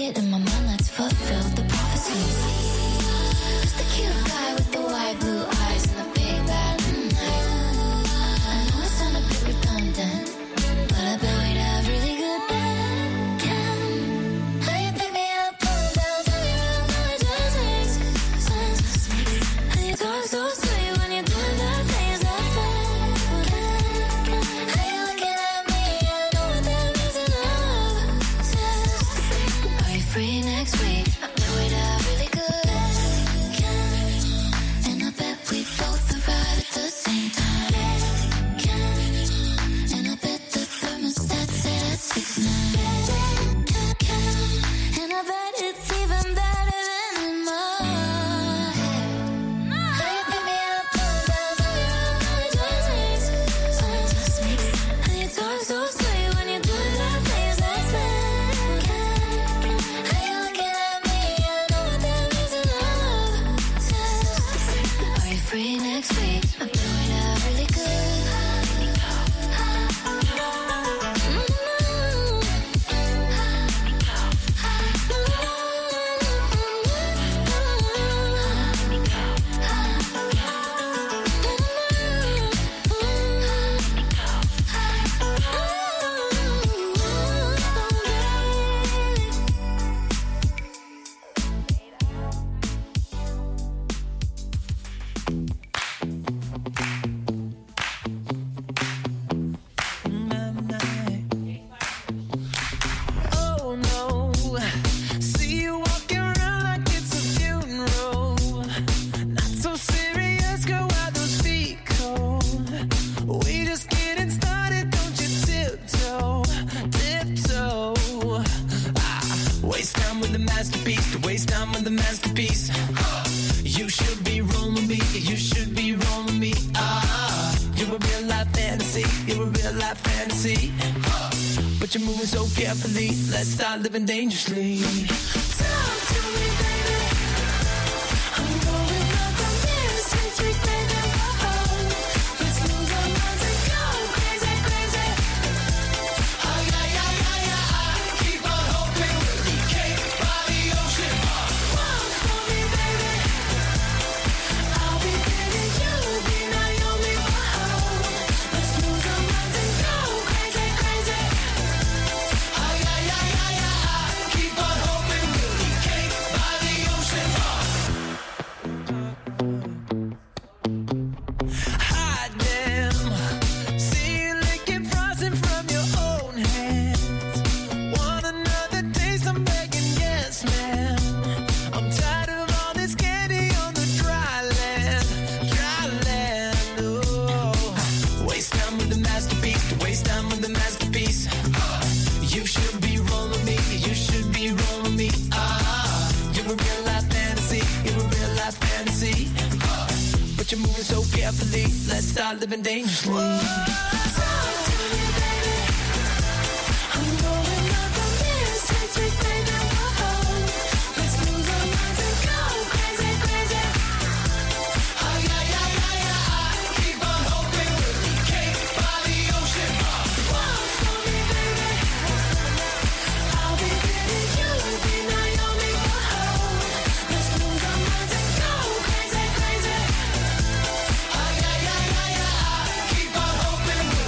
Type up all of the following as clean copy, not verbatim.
see it in my mind, let's fulfill the prophecy. Who's the cute guy with the wide blue eyes and the big bad night? I know it sounds a bit redundant, but I bet we'd have really good band. How you pick me up, pull down, tell me around, how it just makes sense. And you talk so sweet when you're doing that things that fast. How you looking at me, I know what that means in love says. Are you free next week? I bet we'd have really good. And I bet we both arrive at the same time. And I bet the thermostat set at 6-9. And I bet it's even better than in my head. How you pick me up, pull down, tell me around, how it just makes sense. And you talk so sweet when you're doing that things that spend. How you looking at me, I know what that means in love says. Are you free next week? I bet we'd have really good. Oh no, see you walking around like it's a funeral. Not so serious, girl, why those feet cold? We just getting started, don't you tiptoe, tiptoe. Waste time with the masterpiece, to waste time with the masterpiece. You should be rolling me, you should be rolling me. You're a real life fantasy, you're a real life fantasy. But you're moving so carefully, let's start living dangerously. Talk to me, baby. I'm going up on this sweet, sweet baby. Oh, let's lose our minds and go crazy, crazy. Oh, yeah, yeah, yeah, yeah. Keep on hoping we'll be cake by the ocean. Walk for me, baby. I'll be Billy, you'll be Naomi. Oh, let's lose our minds and go crazy, crazy. Oh, yeah, yeah, yeah, yeah. Keep on hoping we'll be cake by the ocean. Hot damn. See you licking frosting from your own hands. Want another taste? I'm begging, yes, man. I'm tired of all this candy on the dry land, dry land. Oh, waste time with the masterpiece, to waste time with the masterpiece. You should be rolling me, you should be rolling me. You're a real life fantasy, you're a real life fantasy. But you're moving so carefully, let's start living dangerously. Talk to me, baby. I'm going up on this sweet, sweet baby. Oh, let's lose our minds and go crazy, crazy. Oh, yeah, yeah, yeah, yeah. Keep on hoping we'll be cake by the ocean. Walk for me, baby. I'll be Billy, you'll be Naomi. Oh, let's lose our minds and go crazy, crazy. Oh, yeah, yeah, yeah, yeah. Keep on hoping we'll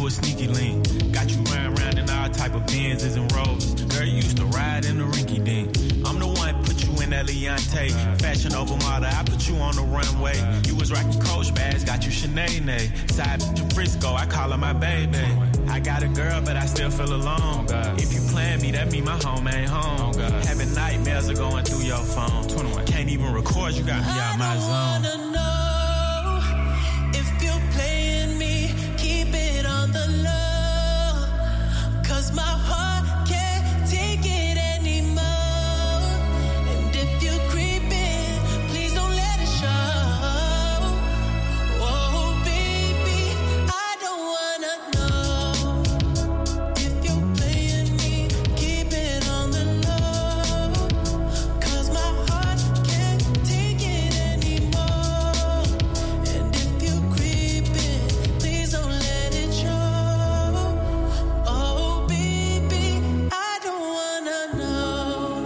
a sneaky link. Got you riding around in all type of Benzes and Rolls. Girl, you used to ride in the rinky dink. I'm the one put you in that Leontay. Fashion over model, I put you on the runway. You was rocking Coach bags, got you Sinead. Side bitch in Frisco, I call her my baby. I got a girl, but I still feel alone. If you plan me, that mean my home ain't home. Having nightmares are going through your phone. Can't even record, you got me out my zone. I don't wanna know if you're playing me, keep it on the low. 'Cause my heart can't take it anymore. And if you're creeping, please don't let it show. Oh, baby, I don't wanna know if you're playing me, keep it on the low. 'Cause my heart can't take it anymore. And if you're creeping, please don't let it show. Oh, baby, I don't wanna know.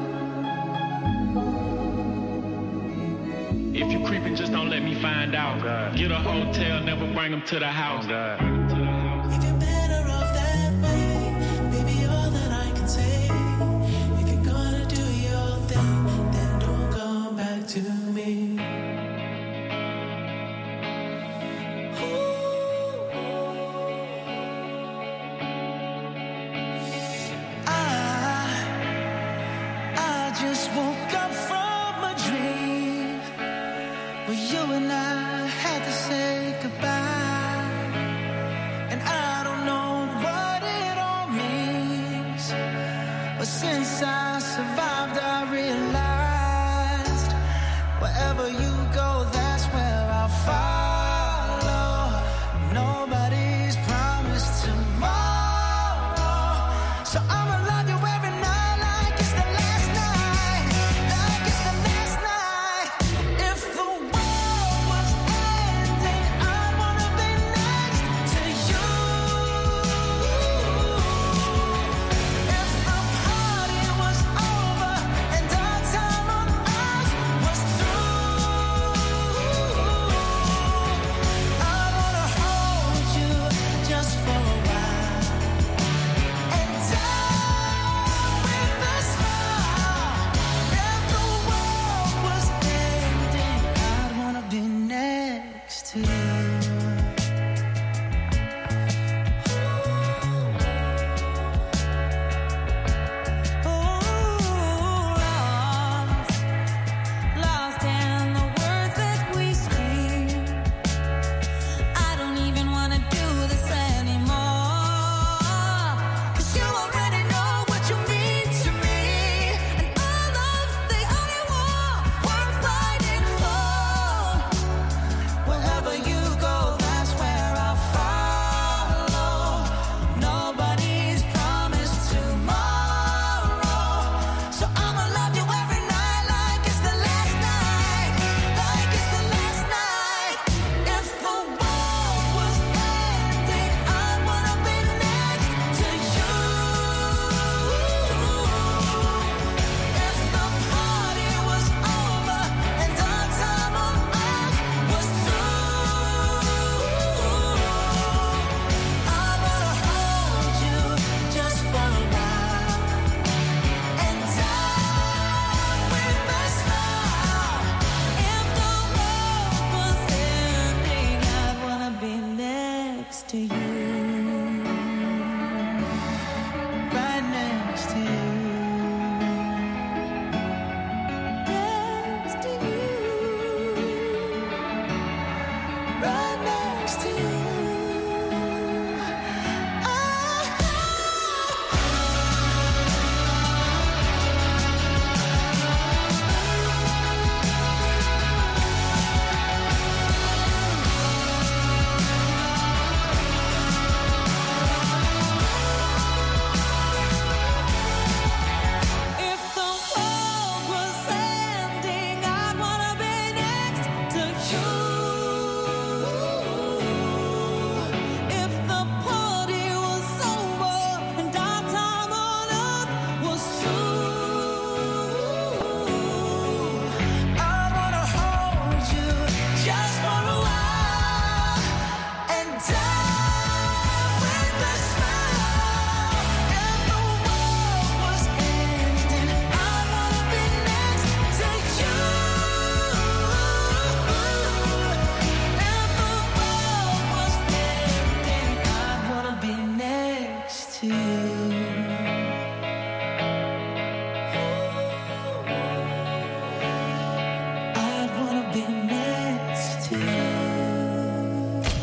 If you creeping, just don't let me find out. Get a hotel, never bring them to the house. If you're better off that way, baby, all that I can say. If you're gonna do your thing, then don't come back to me. I just woke up from a dream where you and I had to say goodbye. And I don't know what it all means, but since I survived, I realized wherever you go, that's where I'll follow. Nobody's promised tomorrow, so I'ma love you every night like it's the last night, like it's the last night. If the world was ending, I'd wanna be next to you. If the party was over and our time on earth was through, I'd wanna hold you just for a while and die with a smile. If the world was ending, I'd wanna be next to you. Lost in the words that we scream. I don't even wanna do this anymore. 'Cause you already know what you mean to me. And all love's the only war worth fighting for. Wherever you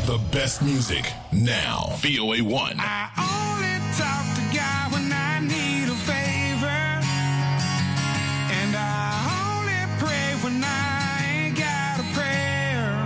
The best music now. VOA1. I only talk to God when I need a favor, and I only pray when I ain't got a prayer.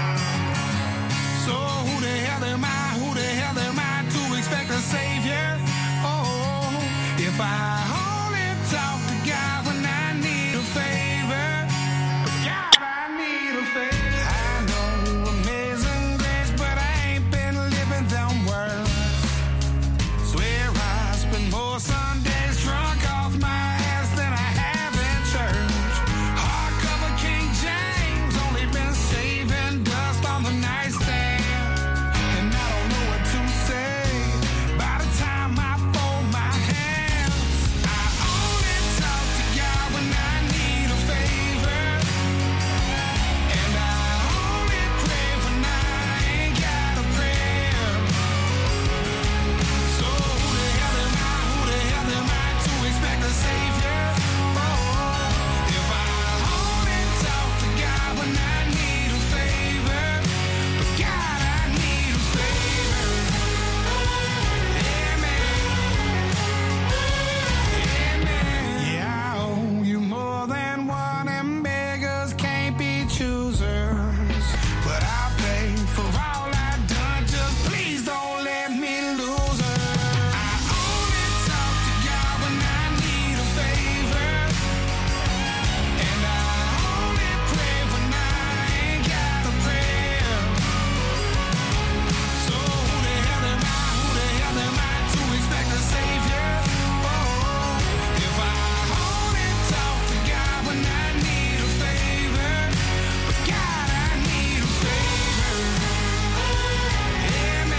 So who the hell am I to expect a savior? Oh, if I only talk to God when I need a favor, God, I need a favor. I know amazing grace, but I ain't been living them words. Swear I spend more Sundays drunk off my ass than I have in church. Hardcover King James, only been saving dust on the nightstand, and I don't know what to say by the time I fold my hands. I only talk to God when I need a favor, and I only pray when I ain't got a prayer. So who the hell am I to expect a savior? Oh, if I only talk to God when I need a favor, but God, I need a favor. Amen. Yeah, I owe you more than one, and beggars can't be choosers. But I'll pay for all I've done, just please don't let me lose her. I only talk to God when I need a favor, and I only pray when I ain't got a prayer. So who the hell am I to expect a savior? Oh, if I only talk to God when I need a favor, but God, I need a favor. Amen.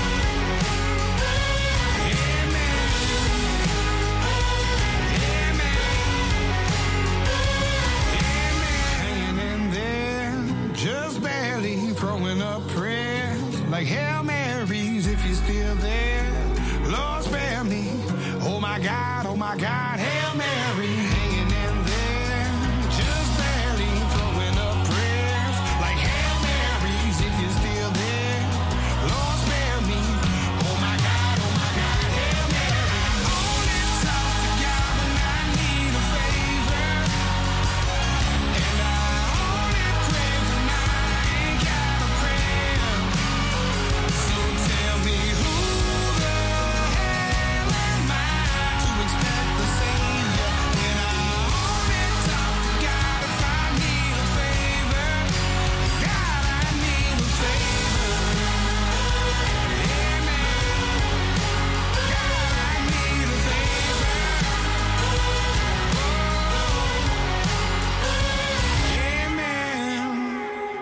Hanging in there, just barely throwing up prayers like Hail Marys if you're still there. Lord, spare me. Oh my God, Hail Mary. Hanging in there, just barely throwing up prayers like Hail Marys if you're still there. Lord, spare me. Oh my God, Hail Mary. I only talk to God when I need a favor, and I only pray when I ain't got a prayer. So tell me who the hell am I to expect the savior when I only talk to God if I need a favor? God, I need a favor. Amen. God, I need a favor. Amen.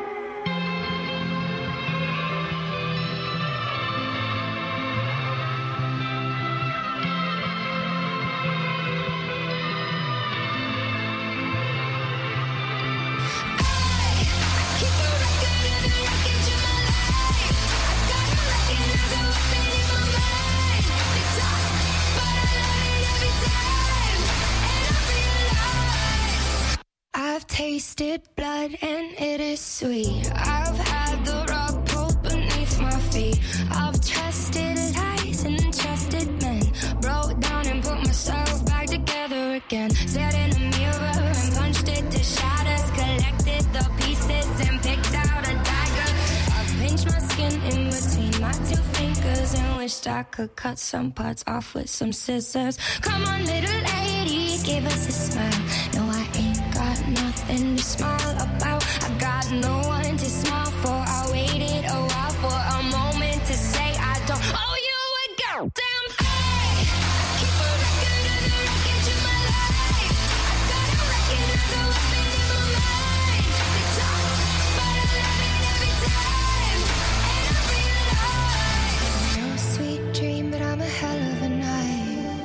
Keep a record of the wreckage of my life. I got a record as a weapon in my mind. They talk, but I love it every time. And I realize I've tasted blood and it is sweet. I've had the rug pulled beneath my feet. I've trusted lies and trusted men. Broke down and put myself back together again. Sat in a mirror and punched it to shatters. Collected the pieces and picked out a dagger. I've pinched my skin in between my two fingers and wished I could cut some parts off with some scissors. Come on, little lady, give us a smile. No, I ain't got nothing to smile about. I got no one to smile for. I waited a while for a moment to say I don't owe you a goddamn thing. Keep a record of the wreckage of my life. I got a record as a weapon in my mind. They talk, but I love it every time. And I realize no sweet dream, but I'm a hell of a night.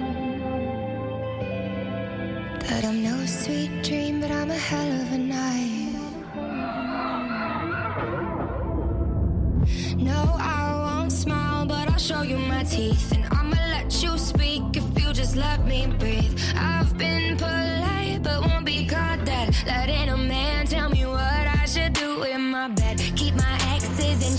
That I'm no sweet dream, but I'm a hell of a night. No, I won't smile, but I'll show you my teeth. And I'ma let you speak if you just let me breathe. I've been polite, but won't be caught dead. Letting a man tell me what I should do in my bed. Keep my exes in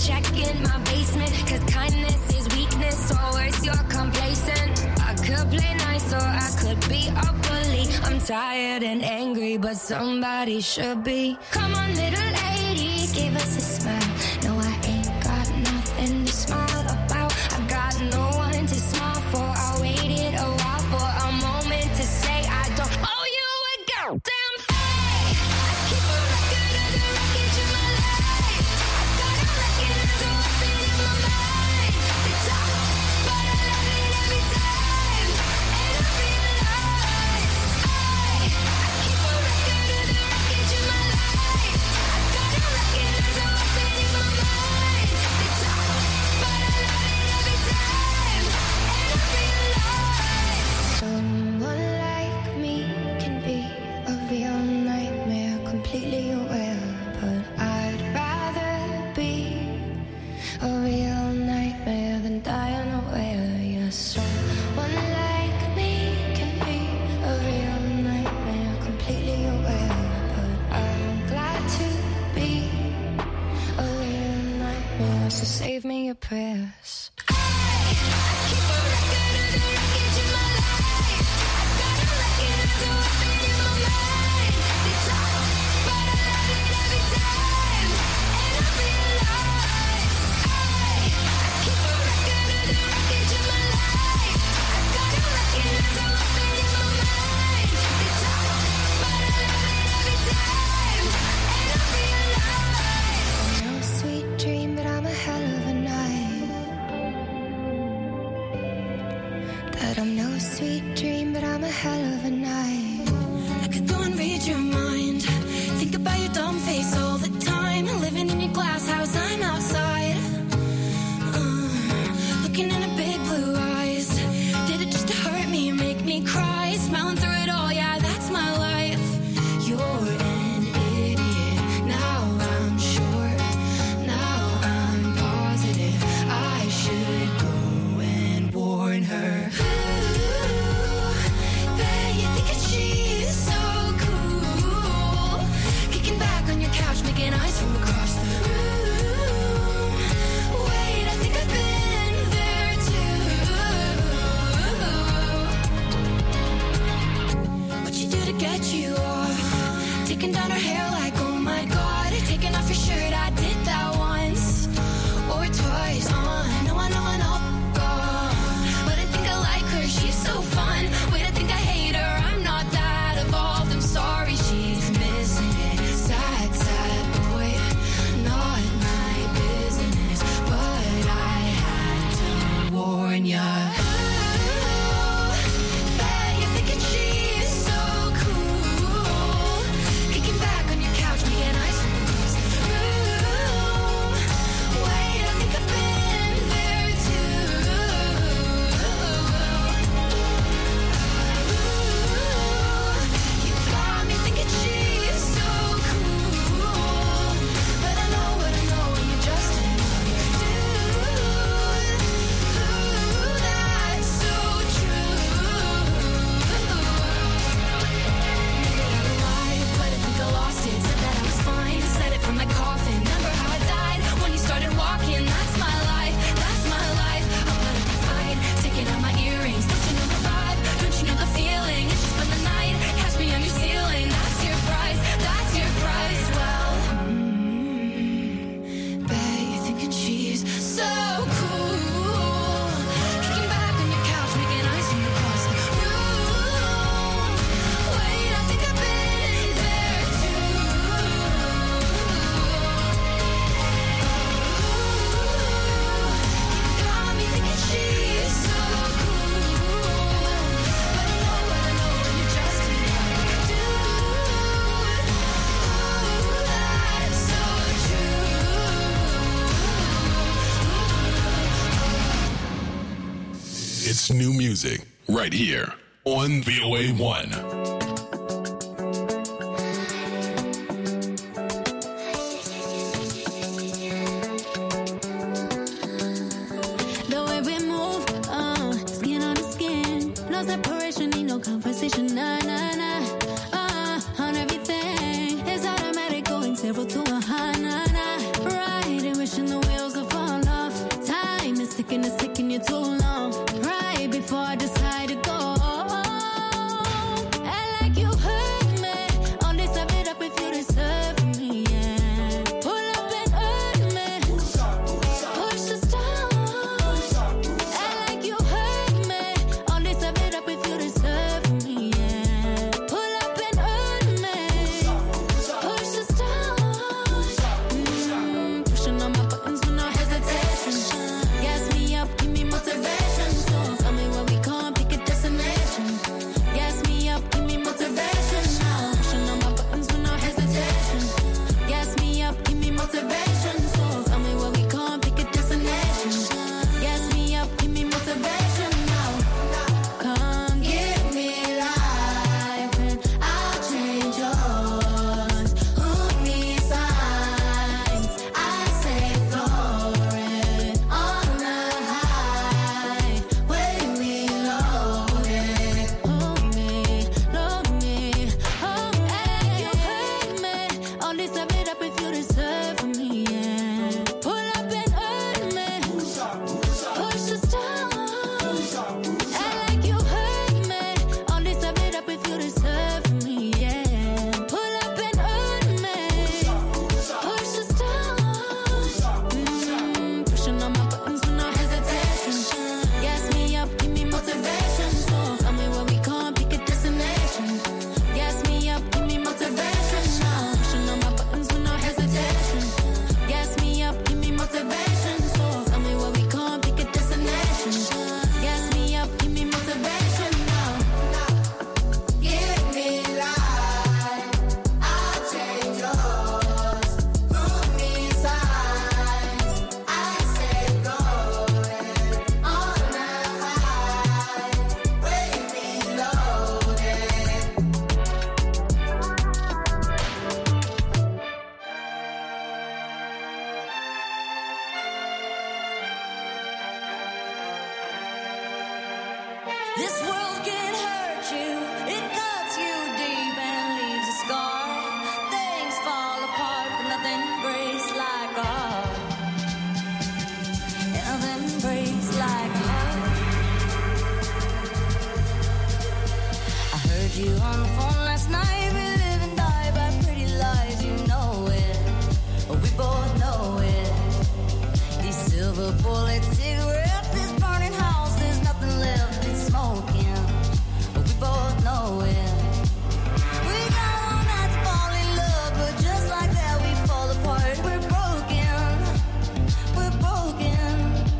check in my basement, cause kindness is weakness, or worse, you're complacent. I could play nice or I could be a bully. I'm tired and angry, but somebody should be. Come on, little lady, give us a smile. No, I ain't got nothing to smile about. I got no one to smile for. I waited a while for a moment to say I don't owe you a goddamn thing. I keep a record of the wreckage in my life. I got a record as a weapon in my mind. It's tough, but I love it every time. And I realize I keep a record of the wreckage in my life. I got a record as a weapon in my mind. It's tough, but I love it every time. And I realize someone like me can be a real nightmare, completely aware. But I'd rather be a real nightmare than die unaware. Yeah, someone like me can be a real nightmare, completely aware. But I'm glad to be a real nightmare, so save me your prayers. I keep a record of the wreckage in my life. I got a record as a weapon in my mind. It's tough, but I love it every time. And I realize I keep a record of the wreckage in my life. I got a record as a weapon in my mind. It's tough, but I love it every time. And I realize no sweet dream, but I'm a hell of a night. That I'm no sweet dream, but I'm a hell of a night. I could go and read your mind. Think about your dumb face all the time. Living in your glass house, I'm outside. Looking in her big blue eyes. Did it just to hurt me and make me cry? Smiling through it all, yeah, that's my life. You're an idiot. Now I'm sure. Now I'm positive. I should go and warn her. Bet you think that she's so cool. Kicking back on your couch, making eyes from across the room. Wait, I think I've been there too. What you do to get you off? Taking down her hair like, oh my god. Taking off your shirt, I did that once or twice. I know, God. But I think I like her, she's so fun. Wait, I think I hate her, I'm not that evolved. I'm sorry, she's missing it. Sad, sad boy, not my business. But I had to warn ya. Bet you're thinking she's so cool. Kicking back on your couch, making eyes from across the room. Wait, I think I've been there too. You got me thinking she's so cool. But I know what I know when you're just another dude. That's so true. Maybe I'm alive, but I think I lost it. Said that I was fine, said it from my coffin. Remember how I died when you started walking? That's my life, that's my life. I'll put up a fight, taking out my earrings. Don't you know the vibe? Don't you know the feeling? It's just been the night, catch me on your ceiling. That's your price, that's your price. Well, bet you're thinking she's so cool. Kicking back on your couch, making eyes from across the room. Wait, I think I've been there too. You got me thinking she's so cool. But I know what I know when you're just another dude. That's so true. It's new music right here on VOA1. The way we move, skin on the skin. No separation, ain't no conversation, nah, nah, nah. On everything, it's automatic going 0 to 100, nah, nah. Riding, wishing the wheels thinking it's taking you too long. Right before I decide to go. Act like you heard me. Only serve it up if you deserve me, yeah. Pull up and hurt me. Push the stars. Act like you heard me. Only serve it up if you deserve me, yeah. Pull up and hurt me. Push the stars. Pushing on my buttons with no hesitation. Gas me up, give me motivation. So tell me where we come, pick a destination. Gas me up, give me motivation. Now pushing on my buttons with no hesitation. Gas me up, give me motivation. So tell me where we come, pick a destination. Gas me up, give me motivation. Now come give me life and I'll change yours. Who needs signs? I say floating on the high. Way we loaded. Hold me, load me. Hold me. You hurt me. Only serve it up if you deserve me, yeah. Pull up and hurt me. Push the stars. Act like you hurt me. Only serve it up if you deserve me, yeah. Pull up and hurt me. Push the stars. Pushing on my buttons with no hesitation. Gas me up, give me motivation. So tell me where we come, pick a destination. Gas me up, give me motivation. Now pushing on my buttons with no hesitation. Gas me up, give me motivation. So tell me where we come, pick a destination. Gas me up, give me motivation. Now give me life, I'll change yours. Who needs signs? I say floating on the high. Way we loaded. This world can hurt you, it cuts you deep and leaves a scar. Things fall apart, but nothing breaks like a heart. And nothing breaks like a heart. I heard you on the phone last night. We live and die by pretty lies, you know it. We both know it. These silver bullet cigarettes, this burning house, there's nothing left, it's smoking. We both know it. We got all night to fall in love, but just like that we fall apart. We're broken. We're broken.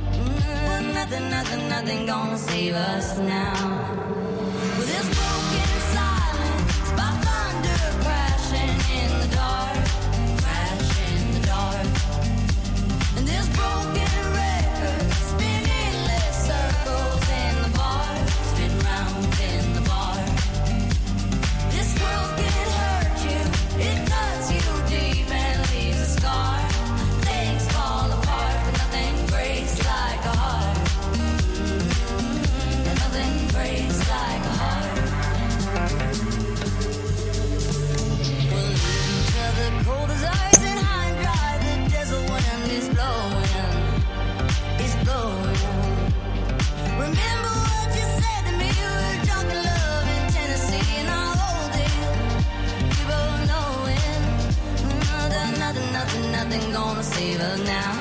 Nothing gonna save us now. With this broken silence, by thunder crashing in the dark, crash in the dark. And this broken record spinning endless circles in the bar, spin round in the bar. This world can hurt you, it cuts you deep and leaves a scar. Things fall apart, but nothing breaks like a heart. And nothing breaks like a heart. We'll leave each other cold as ice and high and dry. The desert wind is blowing, it's blowing. Remember what you said to me? We were drunk in love in Tennessee, and I'll hold it. We both know it. Nothing gonna save us now.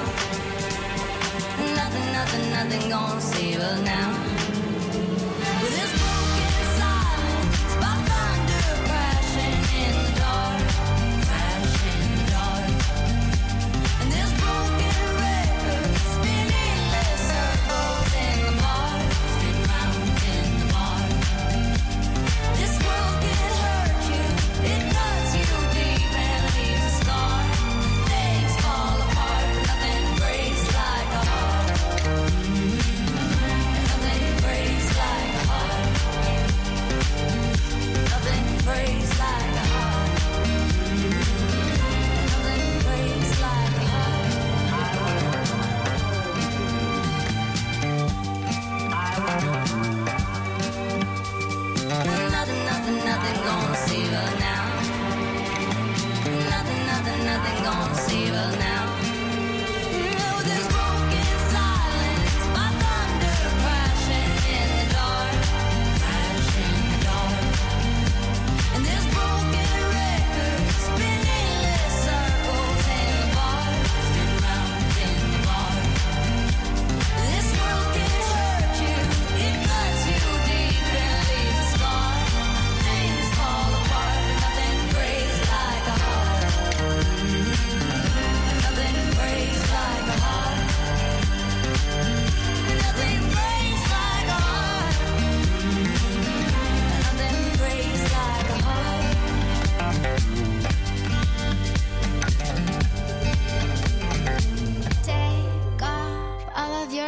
Nothing gonna save us now. With this broken silence, by thunder crashing in the dark, crash in the dark. And this broken record spinning endless circles in the bar, spin round in the bar. This world can hurt you, it cuts you deep and leaves a scar. Things fall apart, but nothing breaks like a heart. And nothing breaks like a heart. Nothing breaks like a heart. And nothing breaks like a heart. Nothing gonna save her now. Nothing gonna save her now. This broken silence, by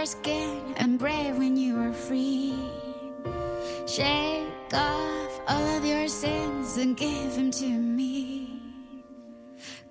your skin and brave when you were free. Shake off all of your sins and give them to me.